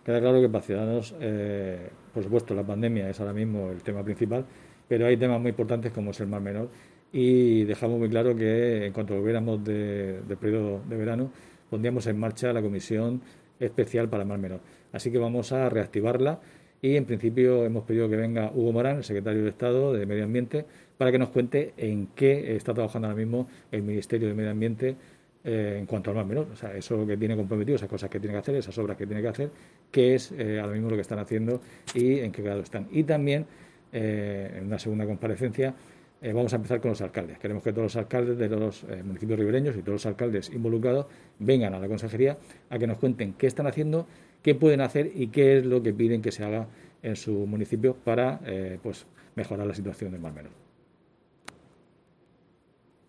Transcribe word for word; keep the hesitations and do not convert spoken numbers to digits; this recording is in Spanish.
Queda claro que para Ciudadanos, eh, por supuesto, la pandemia es ahora mismo el tema principal, pero hay temas muy importantes como es el Mar Menor y dejamos muy claro que en cuanto volviéramos de, del periodo de verano, pondríamos en marcha la comisión especial para el Mar Menor. Así que vamos a reactivarla y en principio hemos pedido que venga Hugo Morán, el secretario de Estado de Medio Ambiente, para que nos cuente en qué está trabajando ahora mismo el Ministerio de Medio Ambiente eh, en cuanto al Mar Menor. O sea, eso que tiene comprometido, esas cosas que tiene que hacer, esas obras que tiene que hacer, qué es eh, ahora mismo lo que están haciendo y en qué grado están. Y también, eh, en una segunda comparecencia, eh, vamos a empezar con los alcaldes. Queremos que todos los alcaldes de los eh, municipios ribereños y todos los alcaldes involucrados vengan a la consejería a que nos cuenten qué están haciendo, qué pueden hacer y qué es lo que piden que se haga en su municipio para eh, pues mejorar la situación del Mar Menor.